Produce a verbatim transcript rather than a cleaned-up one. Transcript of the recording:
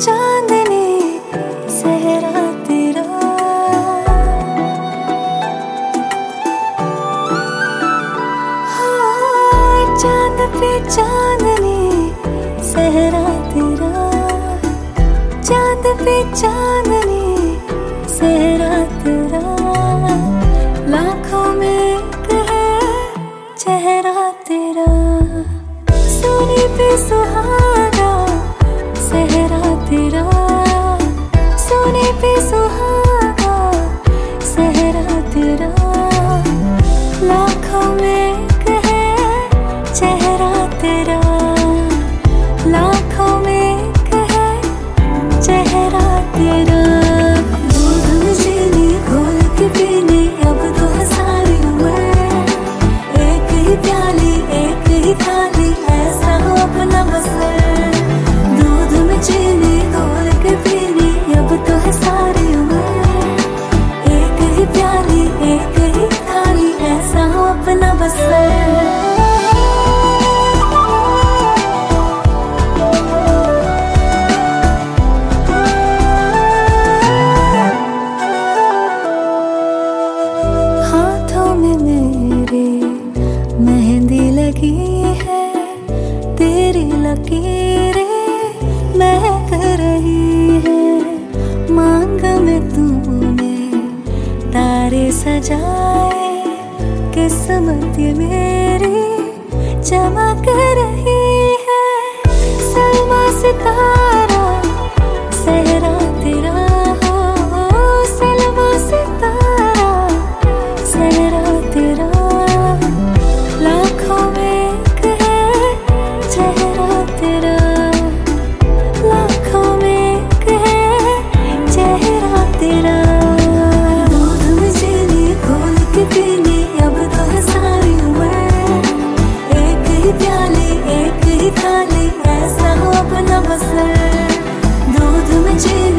चांदनी सहरा तेरा, हाँ चांद पे चांदनी सहरा तेरा, चांद पे चांदनी सहरा तेरा, लाखों में एक है चेहरा तेरा, सोने पे सुहागा सहरा तेरा, सोने पे सुहागा सहरा तेरा, लाखों में एक है चेहरा तेरा, लाखों में एक है चेहरा तेरा। दूध में चीनी घोल के पीनी अब तो है सारी उम्र, एक ही प्याली एक ही थाली ऐसा हो अपना बसर, दूध में चीनी घोल के पीनी अब तो है सारी उम्र, एक ही प्याली एक ही थाली ऐसा हो अपना बसर। मेहंदी लगी है तेरी लकीरें महक रही है, मांग में तूने तारे सजाए, किस्मत ये मेरी चमक रही है, सलमा सितारा सहरा तेरा हो, सलमा सितारा सहरा तेरा, लाखों में एक है चेहरा तेरा, लाखों में एक है चेहरा तेरा। दूध में चीनी घोल के पीनी अब तो है सारी उम्र, एक ही प्याली एक ही थाली ऐसा हो अपना बसर, दूध में चीनी